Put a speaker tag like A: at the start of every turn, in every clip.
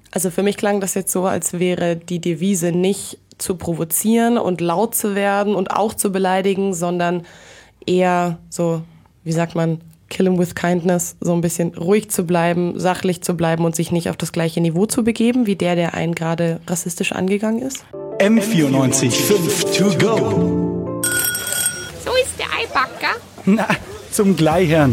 A: Also für mich klang das jetzt so, als wäre die Devise nicht zu provozieren und laut zu werden und auch zu beleidigen, sondern eher so, wie sagt man, kill him with kindness, so ein bisschen ruhig zu bleiben, sachlich zu bleiben und sich nicht auf das gleiche Niveau zu begeben, wie der einen gerade rassistisch angegangen ist.
B: M94.5 to go.
C: So ist der Eibacker.
B: Na, zum Gleichern.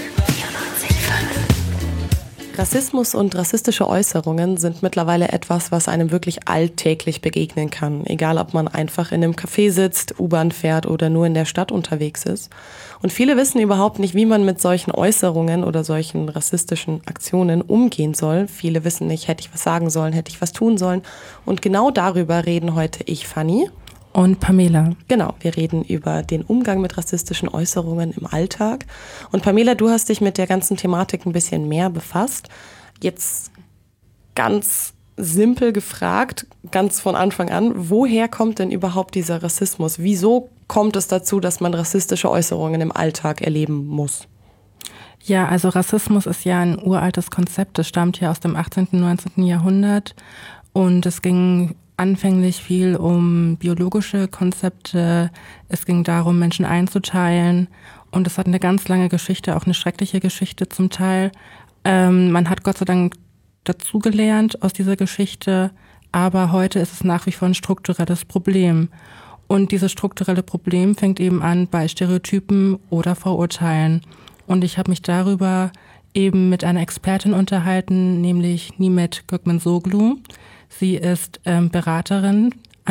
A: Rassismus und rassistische Äußerungen sind mittlerweile etwas, was einem wirklich alltäglich begegnen kann. Egal, ob man einfach in einem Café sitzt, U-Bahn fährt oder nur in der Stadt unterwegs ist. Und viele wissen überhaupt nicht, wie man mit solchen Äußerungen oder solchen rassistischen Aktionen umgehen soll. Viele wissen nicht, hätte ich was sagen sollen, hätte ich was tun sollen. Und genau darüber reden heute ich, Fanny.
D: Und Pamela.
A: Genau, wir reden über den Umgang mit rassistischen Äußerungen im Alltag. Und Pamela, du hast dich mit der ganzen Thematik ein bisschen mehr befasst. Jetzt ganz simpel gefragt, ganz von Anfang an, woher kommt denn überhaupt dieser Rassismus? Wieso kommt es dazu, dass man rassistische Äußerungen im Alltag erleben muss?
D: Ja, also Rassismus ist ja ein uraltes Konzept. Es stammt ja aus dem 18., 19. Jahrhundert und es ging anfänglich viel um biologische Konzepte. Es ging darum, Menschen einzuteilen. Und es hat eine ganz lange Geschichte, auch eine schreckliche Geschichte zum Teil. Man hat Gott sei Dank dazugelernt aus dieser Geschichte. Aber heute ist es nach wie vor ein strukturelles Problem. Und dieses strukturelle Problem fängt eben an bei Stereotypen oder Vorurteilen. Und ich habe mich darüber eben mit einer Expertin unterhalten, nämlich Nimet Gökmen-Soglu. Sie ist Beraterin,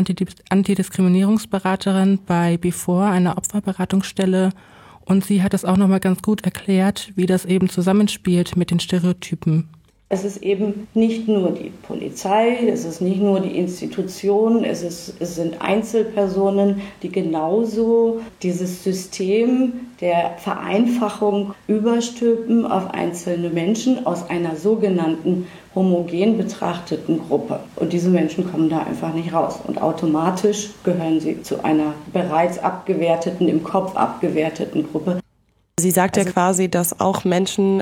D: Antidiskriminierungsberaterin bei Before, einer Opferberatungsstelle. Und sie hat es auch nochmal ganz gut erklärt, wie das eben zusammenspielt mit den Stereotypen.
E: Es ist eben nicht nur die Polizei, es ist nicht nur die Institution, es sind Einzelpersonen, die genauso dieses System der Vereinfachung überstülpen auf einzelne Menschen aus einer sogenannten homogen betrachteten Gruppe. Und diese Menschen kommen da einfach nicht raus. Und automatisch gehören sie zu einer bereits abgewerteten, im Kopf abgewerteten Gruppe.
A: Sie sagt ja quasi, dass auch Menschen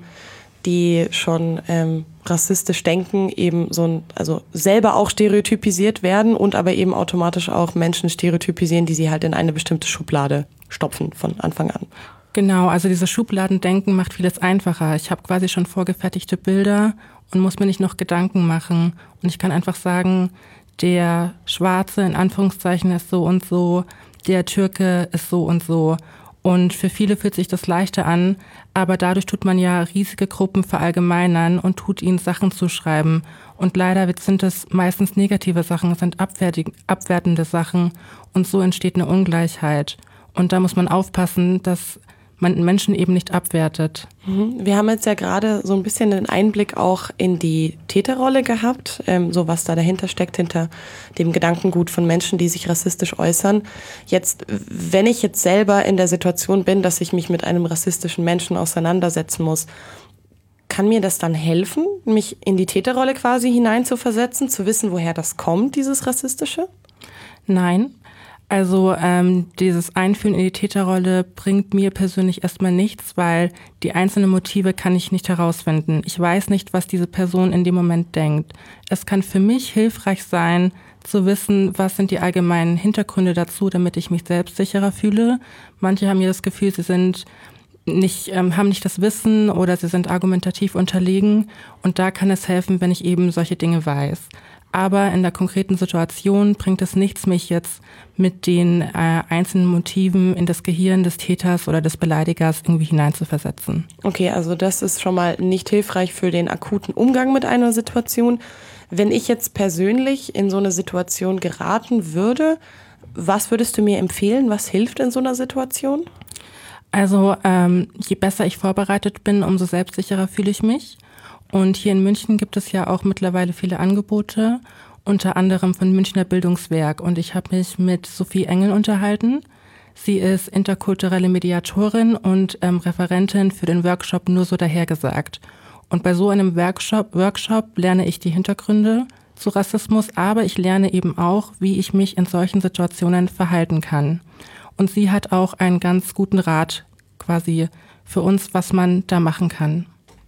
A: die schon rassistisch denken, eben also selber auch stereotypisiert werden und aber eben automatisch auch Menschen stereotypisieren, die sie halt in eine bestimmte Schublade stopfen von Anfang an.
D: Genau, also dieses Schubladendenken macht vieles einfacher. Ich habe quasi schon vorgefertigte Bilder und muss mir nicht noch Gedanken machen. Und ich kann einfach sagen, der Schwarze in Anführungszeichen ist so und so, der Türke ist so und so. Und für viele fühlt sich das leichter an, aber dadurch tut man ja riesige Gruppen verallgemeinern und tut ihnen Sachen zuschreiben. Und leider sind es meistens negative Sachen, es sind abwertende Sachen und so entsteht eine Ungleichheit. Und da muss man aufpassen, dass man Menschen eben nicht abwertet.
A: Wir haben jetzt ja gerade so ein bisschen den Einblick auch in die Täterrolle gehabt, so was da dahinter steckt, hinter dem Gedankengut von Menschen, die sich rassistisch äußern. Jetzt, wenn ich jetzt selber in der Situation bin, dass ich mich mit einem rassistischen Menschen auseinandersetzen muss, kann mir das dann helfen, mich in die Täterrolle quasi hineinzuversetzen, zu wissen, woher das kommt, dieses Rassistische?
D: Nein. Also dieses Einfühlen in die Täterrolle bringt mir persönlich erstmal nichts, weil die einzelnen Motive kann ich nicht herausfinden. Ich weiß nicht, was diese Person in dem Moment denkt. Es kann für mich hilfreich sein, zu wissen, was sind die allgemeinen Hintergründe dazu, damit ich mich selbstsicherer fühle. Manche haben ja das Gefühl, sie sind haben nicht das Wissen oder sie sind argumentativ unterlegen. Und da kann es helfen, wenn ich eben solche Dinge weiß. Aber in der konkreten Situation bringt es nichts, mich jetzt mit den einzelnen Motiven in das Gehirn des Täters oder des Beleidigers irgendwie hineinzuversetzen.
A: Okay, also das ist schon mal nicht hilfreich für den akuten Umgang mit einer Situation. Wenn ich jetzt persönlich in so eine Situation geraten würde, was würdest du mir empfehlen? Was hilft in so einer Situation?
D: Also je besser ich vorbereitet bin, umso selbstsicherer fühle ich mich. Und hier in München gibt es ja auch mittlerweile viele Angebote, unter anderem von Münchner Bildungswerk. Und ich habe mich mit Sophie Engel unterhalten. Sie ist interkulturelle Mediatorin und Referentin für den Workshop Nur so dahergesagt. Und bei so einem Workshop lerne ich die Hintergründe zu Rassismus, aber ich lerne eben auch, wie ich mich in solchen Situationen verhalten kann. Und sie hat auch einen ganz guten Rat quasi für uns, was man da machen kann.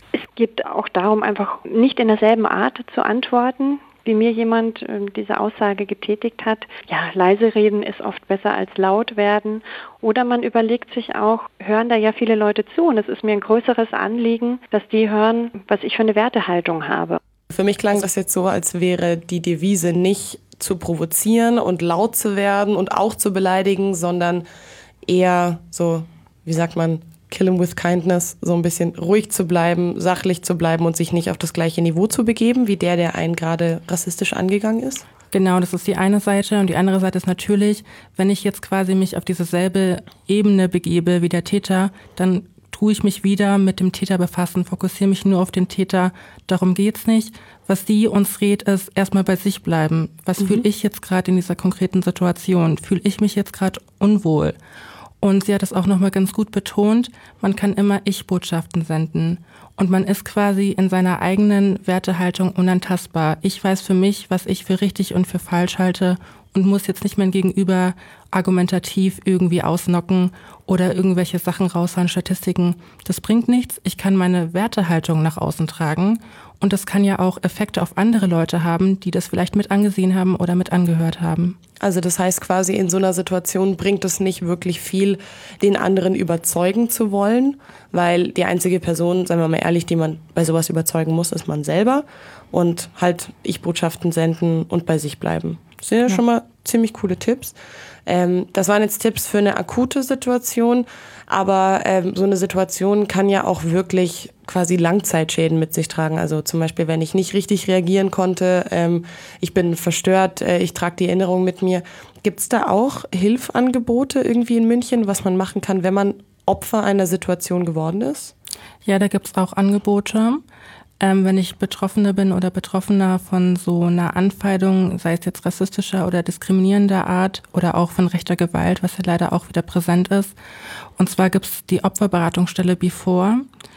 F: Es geht auch darum, einfach nicht in derselben Art zu antworten, wie mir jemand diese Aussage getätigt hat. Ja, leise reden ist oft besser als laut werden. Oder man überlegt sich auch, hören da ja viele Leute zu und es ist mir ein größeres Anliegen, dass die hören, was ich für eine Wertehaltung habe.
A: Für mich klang das jetzt so, als wäre die Devise nicht zu provozieren und laut zu werden und auch zu beleidigen, sondern eher so, wie sagt man, kill him with kindness, so ein bisschen ruhig zu bleiben, sachlich zu bleiben und sich nicht auf das gleiche Niveau zu begeben, wie der einen gerade rassistisch angegangen ist?
D: Genau, das ist die eine Seite. Und die andere Seite ist natürlich, wenn ich jetzt quasi mich auf diese selbe Ebene begebe wie der Täter, dann tue ich mich wieder mit dem Täter befassen, fokussiere mich nur auf den Täter. Darum geht's nicht. Was sie uns rät, ist erstmal bei sich bleiben. Was fühle ich jetzt gerade in dieser konkreten Situation? Fühle ich mich jetzt gerade unwohl? Und sie hat es auch nochmal ganz gut betont, man kann immer Ich-Botschaften senden. Und man ist quasi in seiner eigenen Wertehaltung unantastbar. Ich weiß für mich, was ich für richtig und für falsch halte und muss jetzt nicht mein Gegenüber argumentativ irgendwie ausnocken oder irgendwelche Sachen raushauen, Statistiken. Das bringt nichts. Ich kann meine Wertehaltung nach außen tragen. Und das kann ja auch Effekte auf andere Leute haben, die das vielleicht mit angesehen haben oder mit angehört haben.
A: Also das heißt quasi, in so einer Situation bringt es nicht wirklich viel, den anderen überzeugen zu wollen, weil die einzige Person, seien wir mal ehrlich, die man bei sowas überzeugen muss, ist man selber. Und halt Ich-Botschaften senden und bei sich bleiben. Das sind ja schon mal ziemlich coole Tipps. Das waren jetzt Tipps für eine akute Situation, aber so eine Situation kann ja auch wirklich quasi Langzeitschäden mit sich tragen. Also zum Beispiel, wenn ich nicht richtig reagieren konnte, ich bin verstört, ich trage die Erinnerung mit mir. Gibt es da auch Hilfangebote irgendwie in München, was man machen kann, wenn man Opfer einer Situation geworden ist?
D: Ja, da gibt es auch Angebote. Wenn ich Betroffene bin oder Betroffener von so einer Anfeindung, sei es jetzt rassistischer oder diskriminierender Art oder auch von rechter Gewalt, was ja leider auch wieder präsent ist. Und zwar gibt es die Opferberatungsstelle Before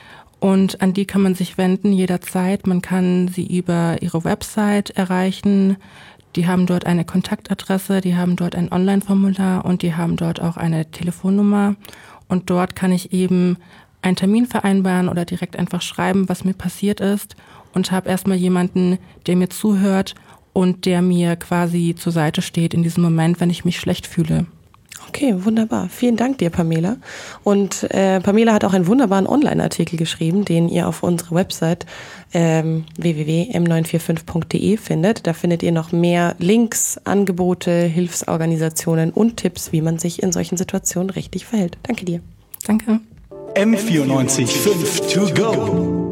D: und an die kann man sich wenden jederzeit. Man kann sie über ihre Website erreichen. Die haben dort eine Kontaktadresse, die haben dort ein Online-Formular und die haben dort auch eine Telefonnummer. Und dort kann ich eben einen Termin vereinbaren oder direkt einfach schreiben, was mir passiert ist und habe erstmal jemanden, der mir zuhört und der mir quasi zur Seite steht in diesem Moment, wenn ich mich schlecht fühle.
A: Okay, wunderbar. Vielen Dank dir, Pamela. Und Pamela hat auch einen wunderbaren Online-Artikel geschrieben, den ihr auf unserer Website www.m945.de findet. Da findet ihr noch mehr Links, Angebote, Hilfsorganisationen und Tipps, wie man sich in solchen Situationen richtig verhält. Danke dir.
D: Danke.
B: M94 5 to go.